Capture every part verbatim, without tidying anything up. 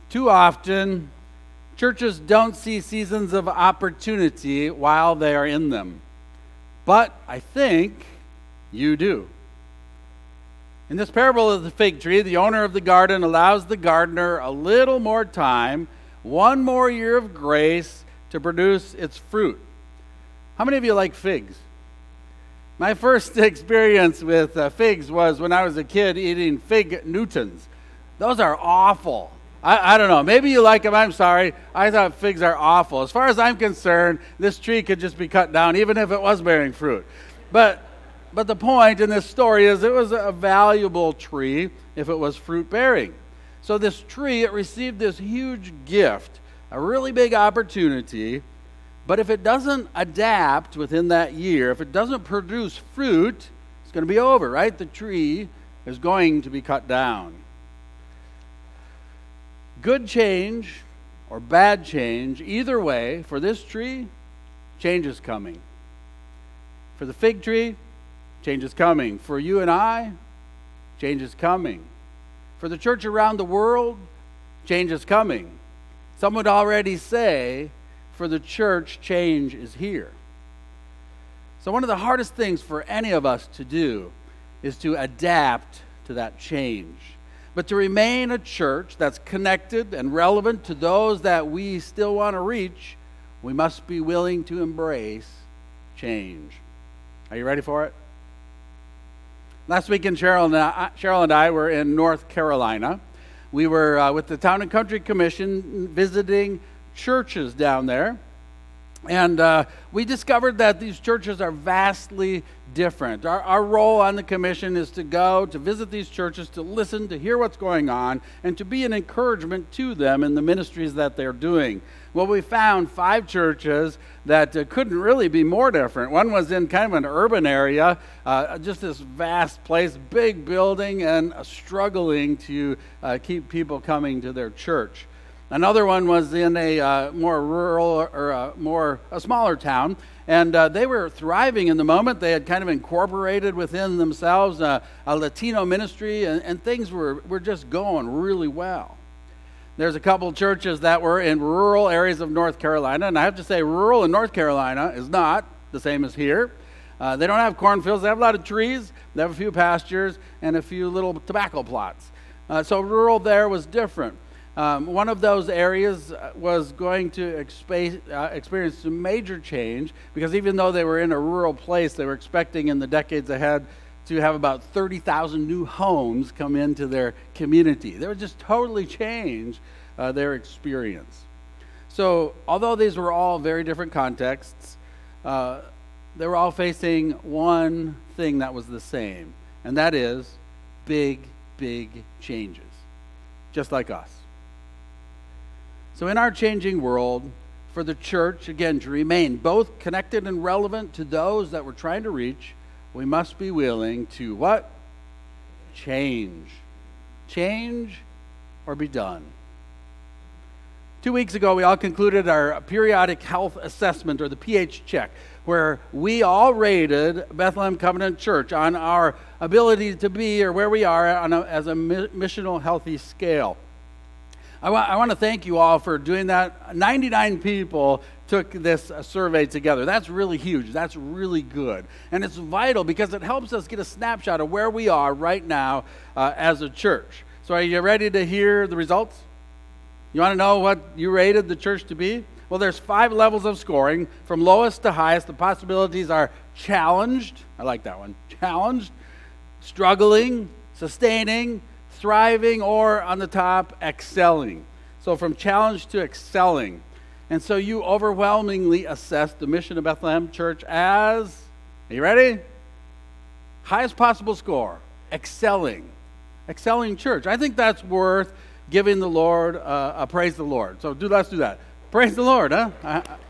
Too often, churches don't see seasons of opportunity while they are in them. But I think you do. In this parable of the fig tree, the owner of the garden allows the gardener a little more time, one more year of grace to produce its fruit. How many of you like figs? My first experience with uh, figs was when I was a kid eating fig Newtons. Those are awful. I, I don't know. Maybe you like them. I'm sorry. I thought figs are awful. As far as I'm concerned, this tree could just be cut down, even if it was bearing fruit. But but the point in this story is it was a valuable tree if it was fruit-bearing. So this tree, it received this huge gift, a really big opportunity. But if it doesn't adapt within that year, if it doesn't produce fruit, it's going to be over, right? The tree is going to be cut down. Good change or bad change, either way, for this tree, change is coming. For the fig tree, change is coming. For you and I, change is coming. For the church around the world, change is coming. Some would already say, for the church, change is here. So one of the hardest things for any of us to do is to adapt to that change. But to remain a church that's connected and relevant to those that we still want to reach, we must be willing to embrace change. Are you ready for it? Last weekend, Cheryl and I, Cheryl and I were in North Carolina. We were uh, with the Town and Country Commission visiting churches down there. And uh, we discovered that these churches are vastly different. Our, our role on the commission is to go, to visit these churches, to listen, to hear what's going on, and to be an encouragement to them in the ministries that they're doing. Well, we found five churches that uh, couldn't really be more different. One was in kind of an urban area, uh, just this vast place, big building, and uh, struggling to uh, keep people coming to their church. Another one was in a uh, more rural or a more a smaller town, and uh, they were thriving in the moment. They had kind of incorporated within themselves uh, a Latino ministry, and, and things were, were just going really well. There's a couple churches that were in rural areas of North Carolina, and I have to say rural in North Carolina is not the same as here. Uh, they don't have cornfields. They have a lot of trees. They have a few pastures and a few little tobacco plots. Uh, so rural there was different. Um, one of those areas was going to expa- uh, experience some major change because even though they were in a rural place, they were expecting in the decades ahead to have about thirty thousand new homes come into their community. They would just totally change uh, their experience. So although these were all very different contexts, uh, they were all facing one thing that was the same, and that is big, big changes, just like us. So in our changing world, for the church, again, to remain both connected and relevant to those that we're trying to reach, we must be willing to what? Change. Change or be done. Two weeks ago, we all concluded our periodic health assessment, or the P H check, where we all rated Bethlehem Covenant Church on our ability to be, or where we are on a, as a missional healthy scale. I want, I want to thank you all for doing that. ninety-nine people took this uh, survey together. That's really huge. That's really good. And it's vital because it helps us get a snapshot of where we are right now uh, as a church. So are you ready to hear the results? You want to know what you rated the church to be? Well, there's five levels of scoring, from lowest to highest. The possibilities are challenged. I like that one. Challenged, struggling, sustaining, thriving, or on the top, excelling. So from challenge to excelling. And so you overwhelmingly assess the mission of Bethlehem Church as, are you ready? Highest possible score, excelling. Excelling church. I think that's worth giving the Lord uh, a praise the Lord. So do let's do that. Praise the Lord, huh? I, I,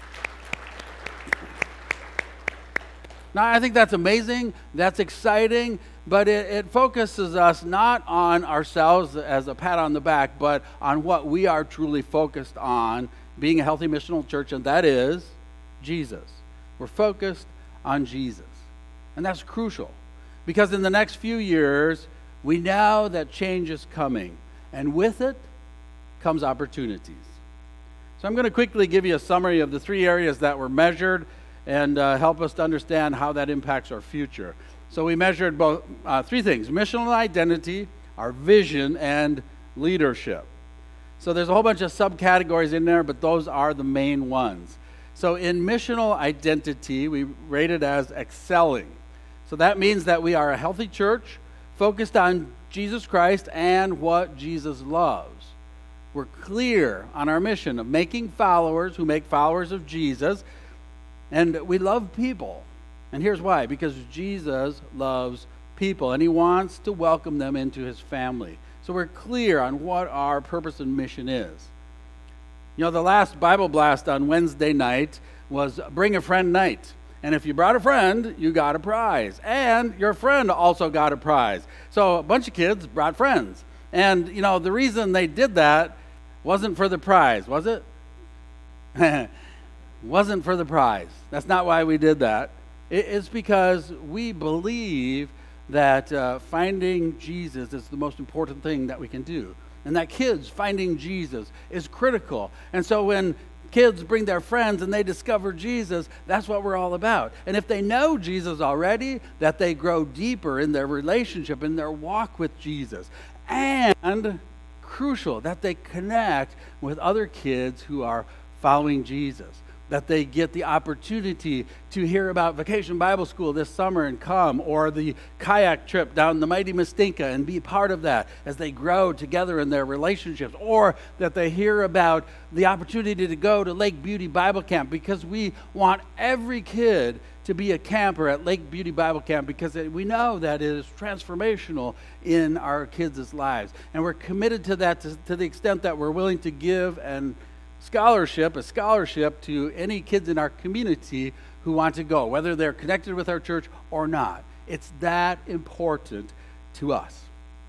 now, I think that's amazing. That's exciting. But it, it focuses us not on ourselves as a pat on the back, but on what we are truly focused on, being a healthy missional church, and that is Jesus. We're focused on Jesus. And that's crucial, because in the next few years, we know that change is coming. And with it, comes opportunities. So I'm going to quickly give you a summary of the three areas that were measured and uh, help us to understand how that impacts our future. So we measured both uh, three things: missional identity, our vision, and leadership. So there's a whole bunch of subcategories in there, but those are the main ones. So in missional identity, we rate it as excelling. So that means that we are a healthy church focused on Jesus Christ and what Jesus loves. We're clear on our mission of making followers who make followers of Jesus, and we love people. And here's why: because Jesus loves people and he wants to welcome them into his family. So we're clear on what our purpose and mission is. You know, the last Bible Blast on Wednesday night was Bring a Friend Night. And if you brought a friend, you got a prize. And your friend also got a prize. So a bunch of kids brought friends. And, you know, the reason they did that wasn't for the prize, was it? Wasn't for the prize. That's not why we did that. It's because we believe that uh, finding Jesus is the most important thing that we can do. And that kids finding Jesus is critical. And so when kids bring their friends and they discover Jesus, that's what we're all about. And if they know Jesus already, that they grow deeper in their relationship, in their walk with Jesus. And crucial, that they connect with other kids who are following Jesus. That they get the opportunity to hear about Vacation Bible School this summer and come, or the kayak trip down the mighty Mistinka and be part of that as they grow together in their relationships, or that they hear about the opportunity to go to Lake Beauty Bible Camp, because we want every kid to be a camper at Lake Beauty Bible Camp, because we know that it is transformational in our kids' lives. And we're committed to that to, to the extent that we're willing to give and scholarship, a scholarship to any kids in our community who want to go, whether they're connected with our church or not. It's that important to us.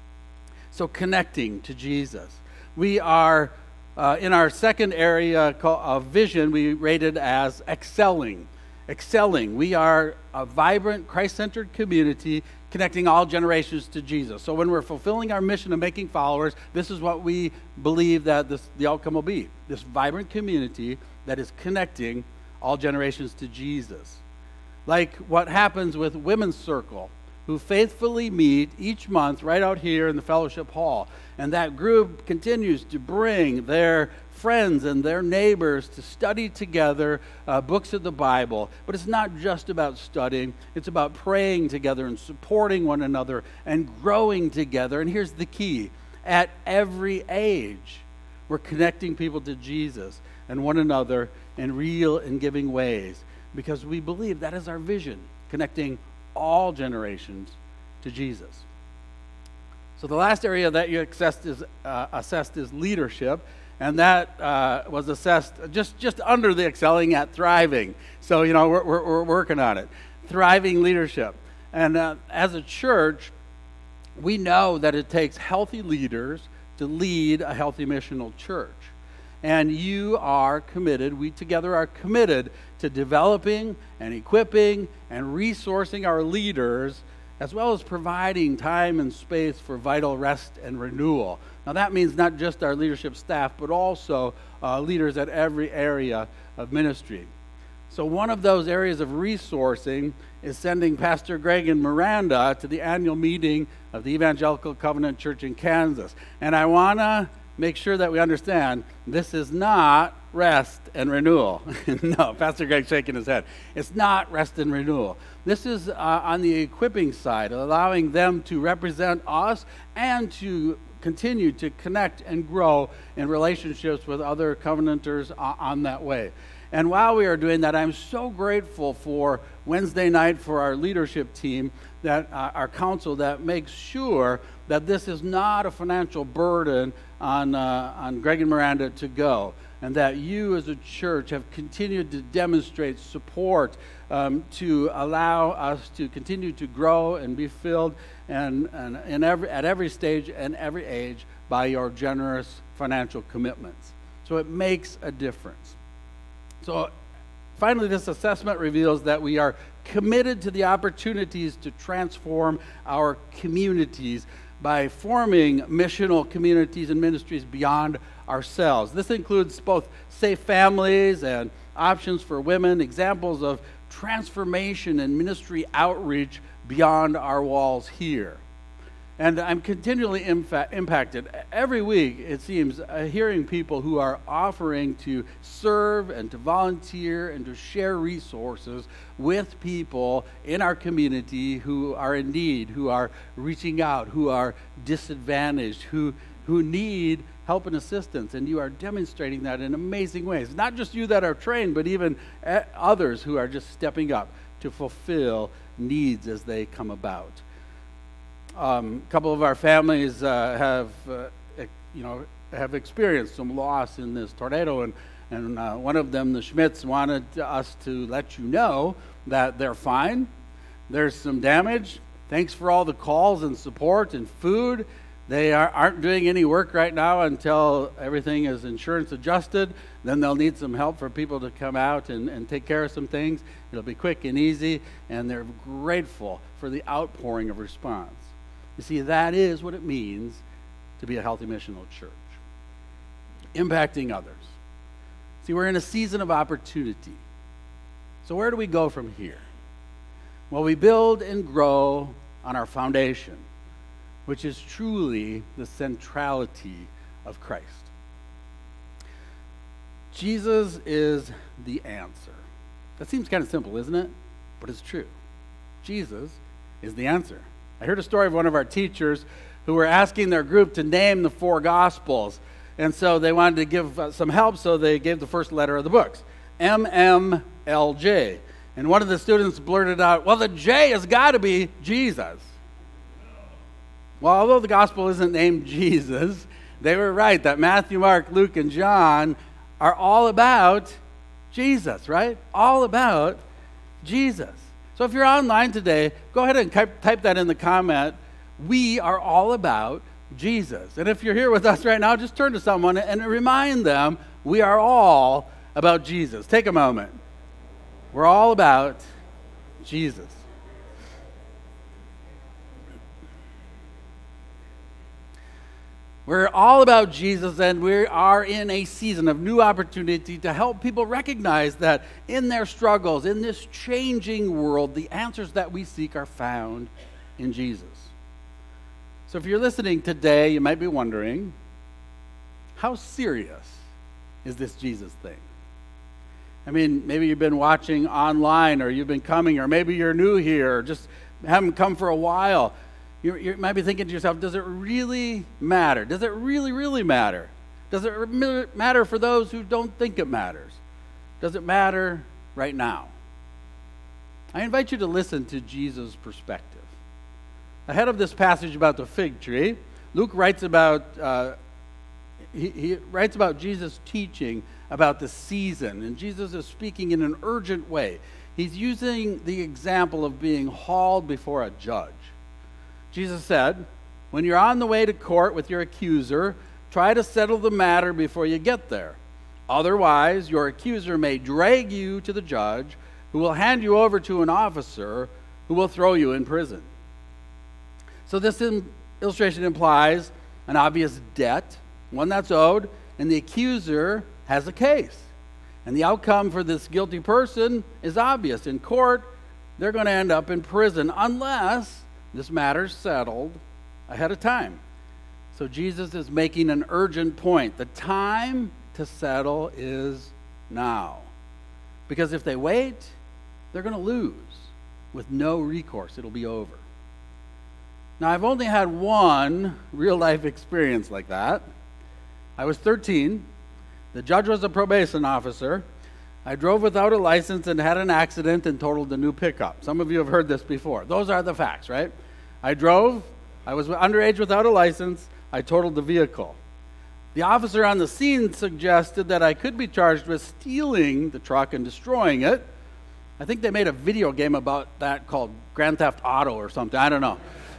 So connecting to Jesus. We are, uh, in our second area of vision, we rated as excelling. Excelling. We are a vibrant, Christ-centered community connecting all generations to Jesus. So when we're fulfilling our mission of making followers, this is what we believe that this, the outcome will be. This vibrant community that is connecting all generations to Jesus. Like what happens with Women's Circle, who faithfully meet each month right out here in the fellowship hall. And that group continues to bring their friends and their neighbors to study together uh, books of the Bible. But it's not just about studying. It's about praying together and supporting one another and growing together. And here's the key. At every age, we're connecting people to Jesus and one another in real and giving ways, because we believe that is our vision, connecting all generations to Jesus. So the last area that you assessed is, uh, assessed is leadership, and that uh, was assessed just, just under the excelling at thriving. So, you know, we're, we're, we're working on it. Thriving leadership. And uh, as a church, we know that it takes healthy leaders to lead a healthy missional church. And you are committed, we together are committed to developing and equipping and resourcing our leaders, as well as providing time and space for vital rest and renewal. Now that means not just our leadership staff, but also uh, leaders at every area of ministry. So one of those areas of resourcing is sending Pastor Greg and Miranda to the annual meeting of the Evangelical Covenant Church in Kansas. And I want to make sure that we understand this is not rest and renewal. No, Pastor Greg's shaking his head. It's not rest and renewal. This is uh, on the equipping side, allowing them to represent us and to continue to connect and grow in relationships with other covenanters uh, on that way. And while we are doing that, I'm so grateful for Wednesday night for our leadership team, that uh, our council that makes sure that this is not a financial burden on uh, on Greg and Miranda to go, and that you as a church have continued to demonstrate support um, to allow us to continue to grow and be filled and, and in every, at every stage and every age by your generous financial commitments. So it makes a difference. So finally, this assessment reveals that we are committed to the opportunities to transform our communities by forming missional communities and ministries beyond ourselves. This includes both safe families and options for women, examples of transformation and ministry outreach beyond our walls here. And I'm continually imfa- impacted every week, it seems, uh, hearing people who are offering to serve and to volunteer and to share resources with people in our community who are in need, who are reaching out, who are disadvantaged, who, who need help and assistance. And you are demonstrating that in amazing ways. Not just you that are trained, but even uh, others who are just stepping up to fulfill needs as they come about. Um, a couple of our families uh, have, uh, you know, have experienced some loss in this tornado, and and uh, one of them, the Schmidts, wanted us to let you know that they're fine. There's some damage. Thanks for all the calls and support and food. They are, aren't doing any work right now until everything is insurance adjusted. Then they'll need some help for people to come out and, and take care of some things. It'll be quick and easy, and they're grateful for the outpouring of response. You see, that is what it means to be a healthy missional church. Impacting others. See, we're in a season of opportunity. So where do we go from here? Well, we build and grow on our foundation, which is truly the centrality of Christ. Jesus is the answer. That seems kind of simple, isn't it? But it's true. Jesus is the answer. I heard a story of one of our teachers who were asking their group to name the four Gospels. And so they wanted to give uh, some help, so they gave the first letter of the books, M M L J. And one of the students blurted out, well, the J has got to be Jesus. Well, although the Gospel isn't named Jesus, they were right that Matthew, Mark, Luke, and John are all about Jesus, right? All about Jesus. So if you're online today, go ahead and type that in the comment. We are all about Jesus. And if you're here with us right now, just turn to someone and remind them we are all about Jesus. Take a moment. We're all about Jesus. We're all about Jesus, and we are in a season of new opportunity to help people recognize that in their struggles, in this changing world, the answers that we seek are found in Jesus. So if you're listening today, you might be wondering, how serious is this Jesus thing? I mean, maybe you've been watching online, or you've been coming, or maybe you're new here, or just haven't come for a while. You, you might be thinking to yourself, does it really matter? Does it really, really matter? Does it matter for those who don't think it matters? Does it matter right now? I invite you to listen to Jesus' perspective. Ahead of this passage about the fig tree, Luke writes about uh, he, he writes about Jesus teaching about the season, and Jesus is speaking in an urgent way. He's using the example of being hauled before a judge. Jesus said, when you're on the way to court with your accuser, try to settle the matter before you get there. Otherwise, your accuser may drag you to the judge, who will hand you over to an officer who will throw you in prison. So this illustration implies an obvious debt, one that's owed, and the accuser has a case. And the outcome for this guilty person is obvious. In court, they're going to end up in prison unless this matter's settled ahead of time. So Jesus is making an urgent point. The time to settle is now. Because if they wait, they're going to lose with no recourse. It'll be over. Now, I've only had one real-life experience like that. I was thirteen. The judge was a probation officer. I drove without a license and had an accident and totaled a new pickup. Some of you have heard this before. Those are the facts, right? I drove. I was underage without a license. I totaled the vehicle. The officer on the scene suggested that I could be charged with stealing the truck and destroying it. I think they made a video game about that called Grand Theft Auto or something. I don't know.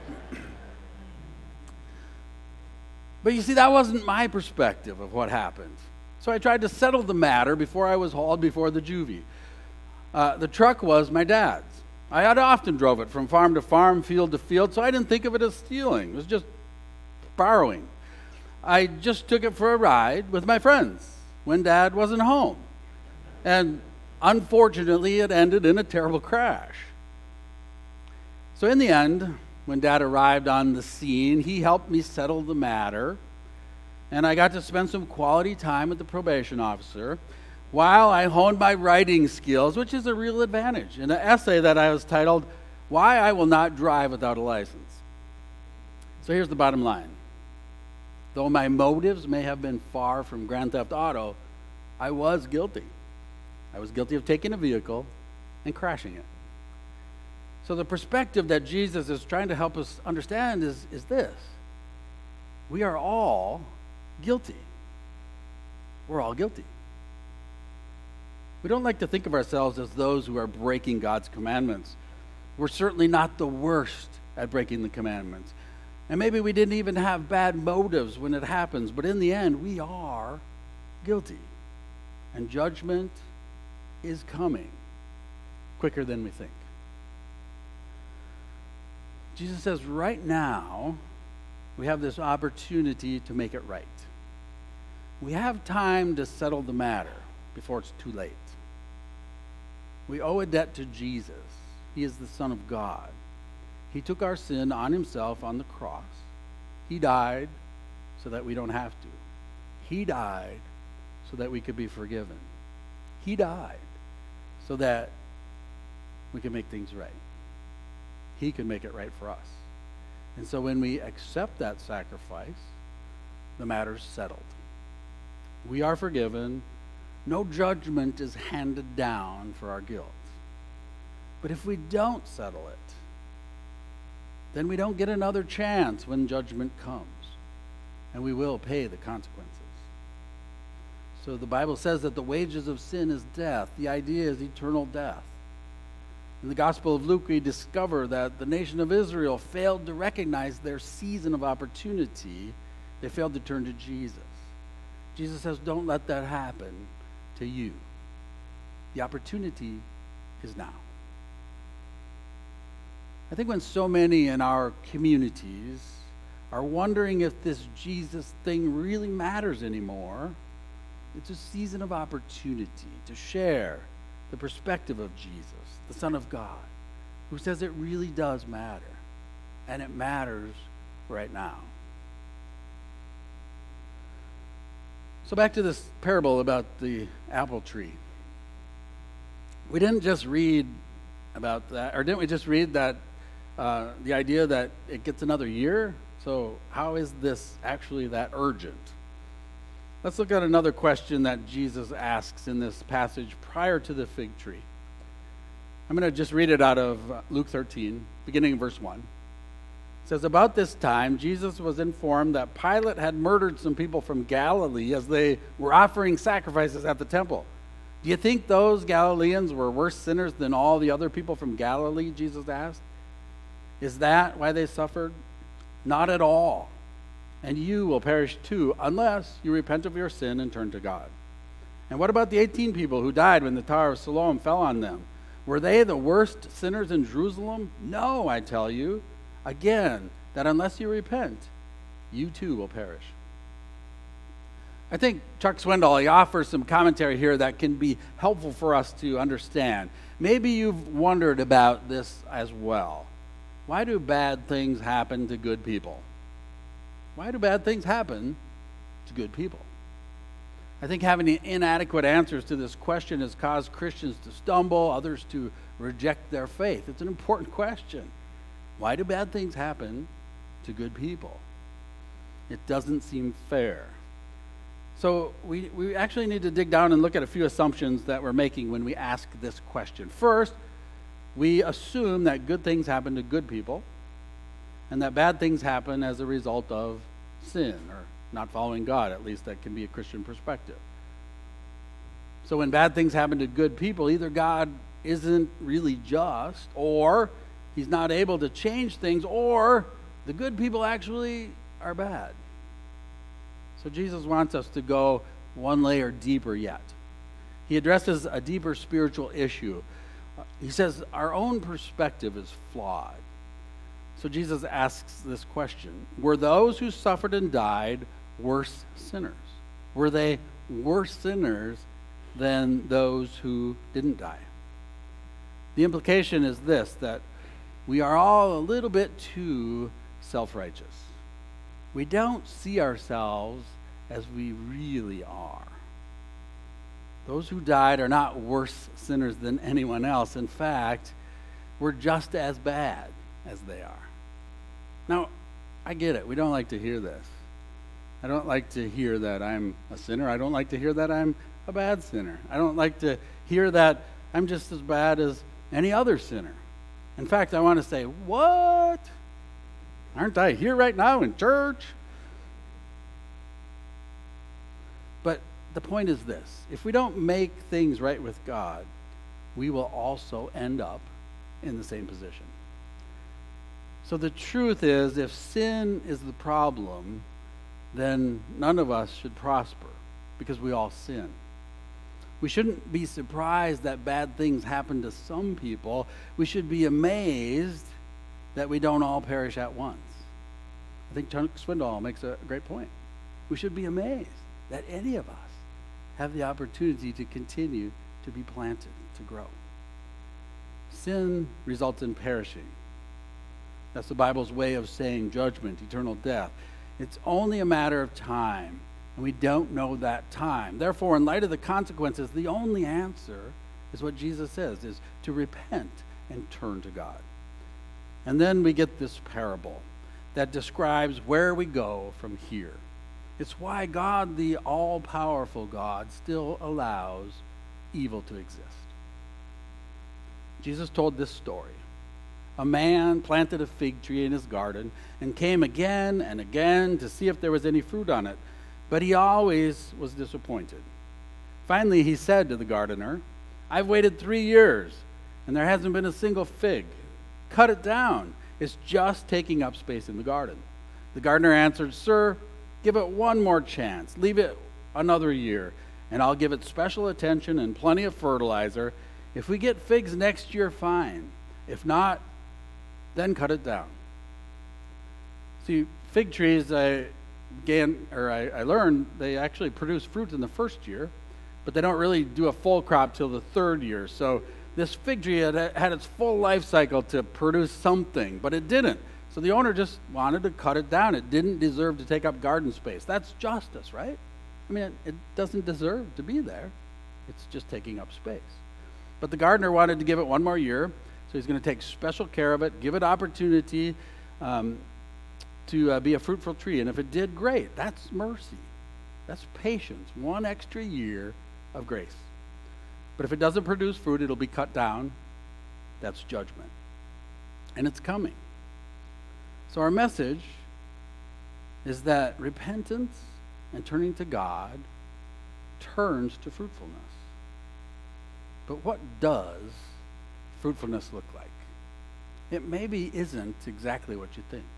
But you see, that wasn't my perspective of what happened. So I tried to settle the matter before I was hauled before the juvie. Uh, the truck was my dad's. I had often drove it from farm to farm, field to field, so I didn't think of it as stealing. It was just borrowing. I just took it for a ride with my friends when Dad wasn't home. And unfortunately, it ended in a terrible crash. So in the end, when Dad arrived on the scene, he helped me settle the matter. And I got to spend some quality time with the probation officer while I honed my writing skills, which is a real advantage, in an essay that I was titled, Why I Will Not Drive Without a License. So here's the bottom line. Though my motives may have been far from Grand Theft Auto, I was guilty. I was guilty of taking a vehicle and crashing it. So the perspective that Jesus is trying to help us understand is, is this. We are all guilty. We're all guilty. We don't like to think of ourselves as those who are breaking God's commandments. We're certainly not the worst at breaking the commandments. And maybe we didn't even have bad motives when it happens, but in the end, we are guilty. And judgment is coming quicker than we think. Jesus says right now, we have this opportunity to make it right. We have time to settle the matter before it's too late. We owe a debt to Jesus. He is the Son of God. He took our sin on himself on the cross. He died so that we don't have to. He died so that we could be forgiven. He died so that we can make things right. He can make it right for us. And so when we accept that sacrifice, the matter's settled. We are forgiven. No judgment is handed down for our guilt. But if we don't settle it, then we don't get another chance when judgment comes, and we will pay the consequences. So the Bible says that the wages of sin is death. The idea is eternal death. In the Gospel of Luke, we discover that the nation of Israel failed to recognize their season of opportunity. They failed to turn to Jesus. Jesus says, don't let that happen to you. The opportunity is now. I think when so many in our communities are wondering if this Jesus thing really matters anymore, it's a season of opportunity to share the perspective of Jesus, the Son of God, who says it really does matter, and it matters right now. So back to this parable about the apple tree. We didn't just read about that, or didn't we just read that uh, the idea that it gets another year? So how is this actually that urgent? Let's look at another question that Jesus asks in this passage prior to the fig tree. I'm going to just read it out of Luke thirteen, beginning in verse one. It says, about this time, Jesus was informed that Pilate had murdered some people from Galilee as they were offering sacrifices at the temple. Do you think those Galileans were worse sinners than all the other people from Galilee, Jesus asked? Is that why they suffered? Not at all. And you will perish too, unless you repent of your sin and turn to God. And what about the eighteen people who died when the Tower of Siloam fell on them? Were they the worst sinners in Jerusalem? No, I tell you. Again, that unless you repent, you too will perish. I think Chuck Swindoll, he offers some commentary here that can be helpful for us to understand. Maybe you've wondered about this as well. Why do bad things happen to good people? Why do bad things happen to good people? I think having inadequate answers to this question has caused Christians to stumble, others to reject their faith. It's an important question. Why do bad things happen to good people? It doesn't seem fair. So we, we actually need to dig down and look at a few assumptions that we're making when we ask this question. First, we assume that good things happen to good people, and that bad things happen as a result of sin or not following God. At least that can be a Christian perspective. So when bad things happen to good people, either God isn't really just, or he's not able to change things, or the good people actually are bad. So Jesus wants us to go one layer deeper yet. He addresses a deeper spiritual issue. He says our own perspective is flawed. So Jesus asks this question: were those who suffered and died worse sinners? Were they worse sinners than those who didn't die? The implication is this, that we are all a little bit too self-righteous. We don't see ourselves as we really are. Those who died are not worse sinners than anyone else. In fact, we're just as bad as they are. Now, I get it. We don't like to hear this. I don't like to hear that I'm a sinner. I don't like to hear that I'm a bad sinner. I don't like to hear that I'm just as bad as any other sinner. In fact, I want to say, what? Aren't I here right now in church? But the point is this. If we don't make things right with God, we will also end up in the same position. So the truth is, if sin is the problem, then none of us should prosper because we all sin. We shouldn't be surprised that bad things happen to some people. We should be amazed that we don't all perish at once. I think Chuck Swindoll makes a great point. We should be amazed that any of us have the opportunity to continue to be planted, to grow. Sin results in perishing. That's the Bible's way of saying judgment, eternal death. It's only a matter of time, and we don't know that time. Therefore, in light of the consequences, the only answer is what Jesus says, is to repent and turn to God. And then we get this parable that describes where we go from here. It's why God, the all-powerful God, still allows evil to exist. Jesus told this story. A man planted a fig tree in his garden and came again and again to see if there was any fruit on it, but he always was disappointed. Finally, he said to the gardener, "I've waited three years, and there hasn't been a single fig. Cut it down. It's just taking up space in the garden." The gardener answered, "Sir, give it one more chance. Leave it another year, and I'll give it special attention and plenty of fertilizer. If we get figs next year, fine. If not, then cut it down." See, fig trees, I began, or I, I learned, they actually produce fruit in the first year, but they don't really do a full crop till the third year. So this fig tree had, had its full life cycle to produce something, but it didn't. So the owner just wanted to cut it down. It didn't deserve to take up garden space. That's justice, right? I mean, it, it doesn't deserve to be there. It's just taking up space. But the gardener wanted to give it one more year, so he's going to take special care of it, give it opportunity um, to uh, be a fruitful tree. And if it did, great. That's mercy. That's patience. One extra year of grace. But if it doesn't produce fruit, it'll be cut down. That's judgment. And it's coming. So our message is that repentance and turning to God turns to fruitfulness. But what does fruitfulness look like? It maybe isn't exactly what you think.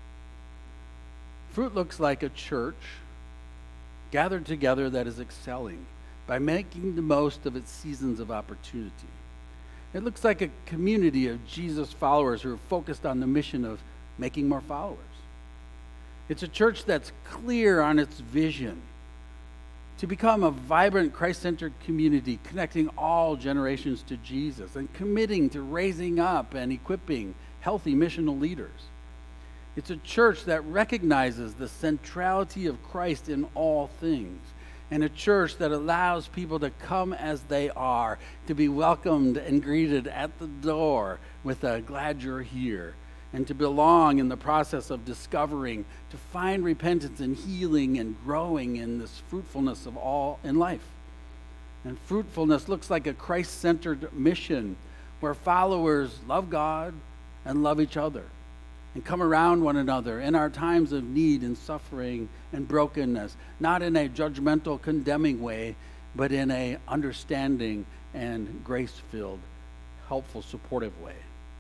Fruit looks like a church gathered together that is excelling by making the most of its seasons of opportunity. It looks like a community of Jesus followers who are focused on the mission of making more followers. It's a church that's clear on its vision to become a vibrant Christ-centered community, connecting all generations to Jesus and committing to raising up and equipping healthy missional leaders. It's a church that recognizes the centrality of Christ in all things, and a church that allows people to come as they are, to be welcomed and greeted at the door with a "glad you're here," and to belong in the process of discovering, to find repentance and healing and growing in this fruitfulness of all in life. And fruitfulness looks like a Christ-centered mission where followers love God and love each other and come around one another in our times of need and suffering and brokenness, not in a judgmental, condemning way, but in a understanding and grace-filled, helpful, supportive way.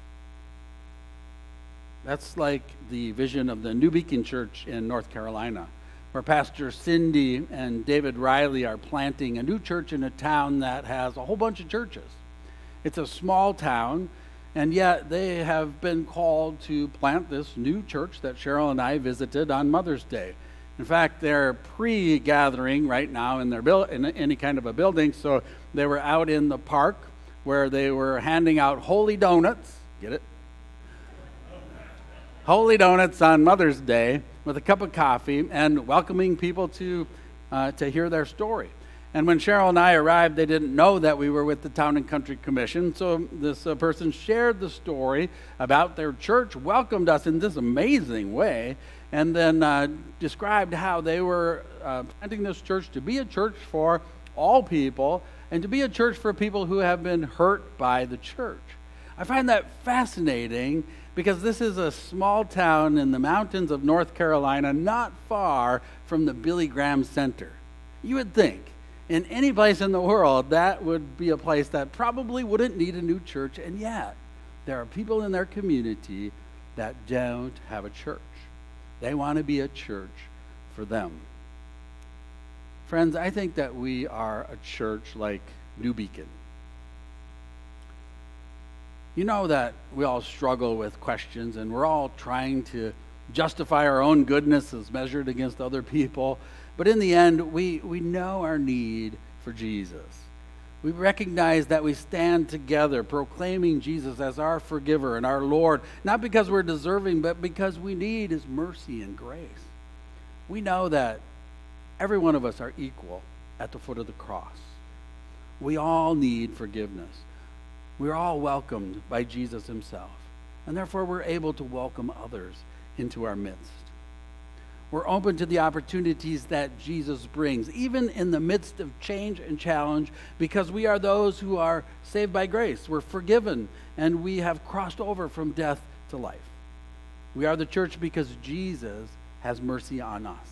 That's like the vision of the New Beacon Church in North Carolina, where Pastor Cindy and David Riley are planting a new church in a town that has a whole bunch of churches. It's a small town, and yet they have been called to plant this new church that Cheryl and I visited on Mother's Day. In fact, they're pre-gathering right now in their build in any kind of a building, so they were out in the park where they were handing out holy donuts. Get it? Holy donuts on Mother's Day with a cup of coffee and welcoming people to uh, to hear their story. And when Cheryl and I arrived, they didn't know that we were with the Town and Country Commission. So this uh, person shared the story about their church, welcomed us in this amazing way, and then uh, described how they were uh, planting this church to be a church for all people and to be a church for people who have been hurt by the church. I find that fascinating because this is a small town in the mountains of North Carolina, not far from the Billy Graham Center. You would think in any place in the world, that would be a place that probably wouldn't need a new church, and yet there are people in their community that don't have a church. They want to be a church for them. Friends, I think that we are a church like New Beacon. You know that we all struggle with questions, and we're all trying to justify our own goodness as measured against other people. But in the end, we, we know our need for Jesus. We recognize that we stand together proclaiming Jesus as our forgiver and our Lord, not because we're deserving, but because we need his mercy and grace. We know that every one of us are equal at the foot of the cross. We all need forgiveness. We're all welcomed by Jesus himself, and therefore we're able to welcome others into our midst. We're open to the opportunities that Jesus brings, even in the midst of change and challenge, because we are those who are saved by grace. We're forgiven, and we have crossed over from death to life. We are the church because Jesus has mercy on us.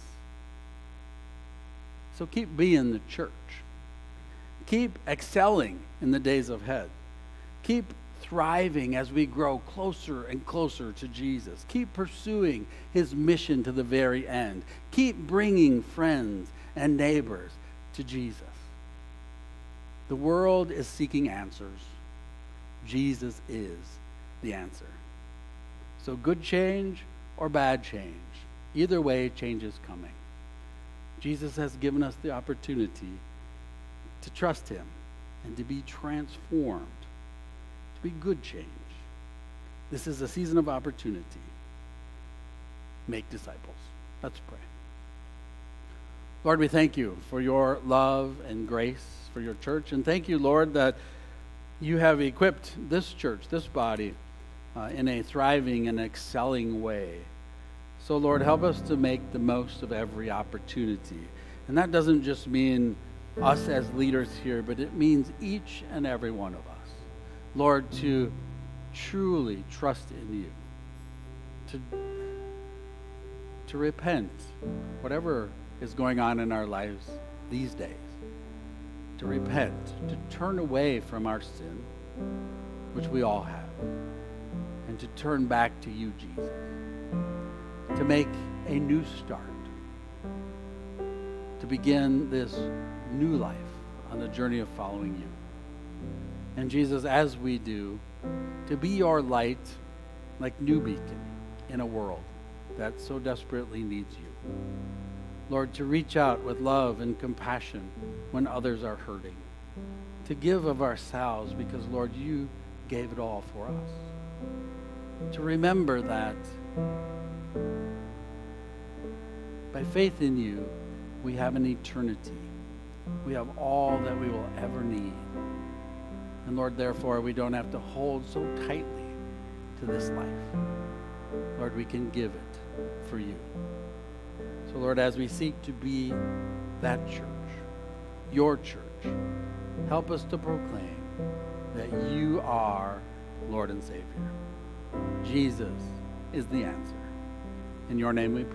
So keep being the church. Keep excelling in the days ahead. Keep thriving as we grow closer and closer to Jesus. Keep pursuing his mission to the very end. Keep bringing friends and neighbors to Jesus. The world is seeking answers. Jesus is the answer. So good change or bad change, either way, change is coming. Jesus has given us the opportunity to trust him and to be transformed. Be good change. This is a season of opportunity. Make disciples. Let's pray. Lord, we thank you for your love and grace for your church, and thank you, Lord, that you have equipped this church, this body, uh, in a thriving and excelling way. So, Lord, help us to make the most of every opportunity. And that doesn't just mean us as leaders here, but it means each and every one of us. Lord, to truly trust in you, to, to repent, whatever is going on in our lives these days, to repent, to turn away from our sin, which we all have, and to turn back to you, Jesus, to make a new start, to begin this new life on the journey of following you. And Jesus, as we do, to be your light like New Beacon in a world that so desperately needs you. Lord, to reach out with love and compassion when others are hurting. To give of ourselves because, Lord, you gave it all for us. To remember that by faith in you, we have an eternity. We have all that we will ever need. And Lord, therefore, we don't have to hold so tightly to this life. Lord, we can give it for you. So, Lord, as we seek to be that church, your church, help us to proclaim that you are Lord and Savior. Jesus is the answer. In your name we pray.